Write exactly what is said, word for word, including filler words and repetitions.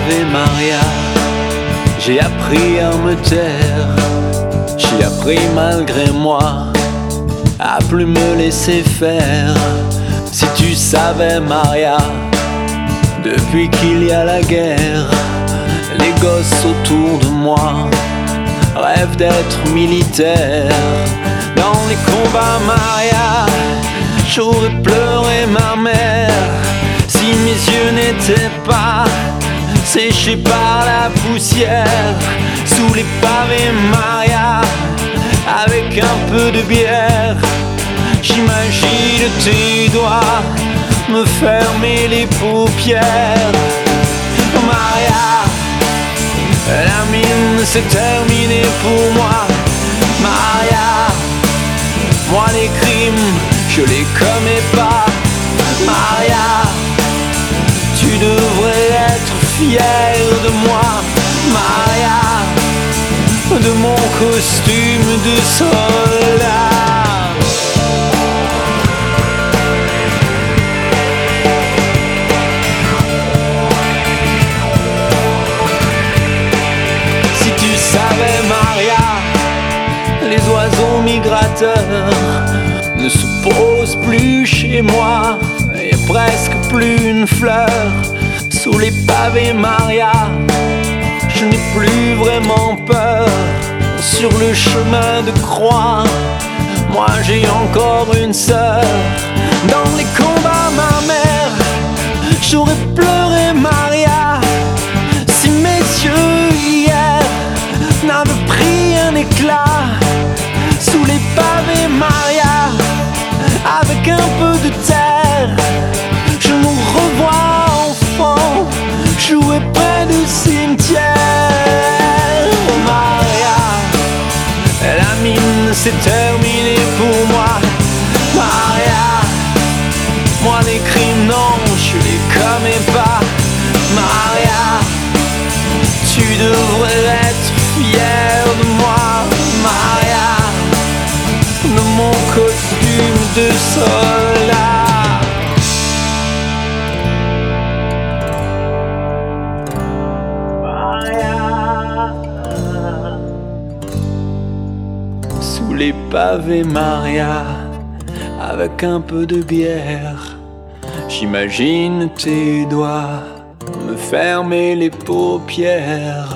pavés Maria, j'ai appris à me taire. J'ai appris malgré moi à plus me laisser faire. Si tu savais Maria, depuis qu'il y a la guerre, les gosses autour de moi rêvent d'être militaires. Dans les combats Maria, j'aurais pleuré ma mère si mes yeux n'étaient pas séchés par la poussière. Sous les pavés Maria, avec un peu de bière, j'imagine tes doigts me fermer les paupières. Maria, la mine c'est terminé pour moi. Maria, moi les crimes je les commets pas. Maria, tu devrais être fière de moi. Maria, de mon costume de soldat. Si tu savais Maria, les oiseaux migrateurs ne se posent plus chez moi. Y a presque plus une fleur sous les pavés Maria. Je n'ai plus vraiment peur sur le chemin de croix. Moi j'ai encore une sœur. Dans les combats ma mère, j'aurais pleuré Maria si mes yeux hier n'avaient pris un éclat. Sous les pavés Maria, avec un peu de terre, je nous revois enfants jouer près du cimetière. Maria, la mine c'est terminé pour moi. Maria, moi les crimes non, je les commets pas. Maria, tu devrais être fière de moi. Maria, de mon costume de soldat. Sous les pavés Maria, avec un peu de bière, j'imagine tes doigts me fermer les paupières.